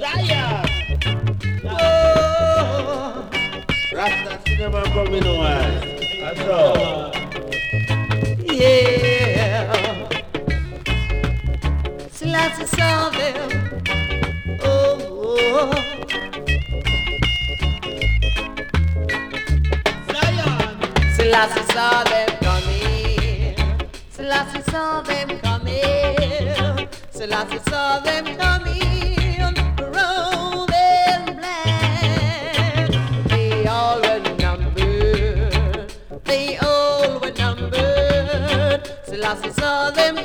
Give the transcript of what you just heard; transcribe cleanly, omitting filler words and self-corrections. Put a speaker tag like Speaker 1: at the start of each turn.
Speaker 1: Oh, Rasta cinema coming on. That's all. Yeah. Selassie saw them. Oh. Selassie saw them coming. Selassie saw them coming. Selassie saw them coming. Rolling black. They all were numbered. They all were numbered. Selassie saw them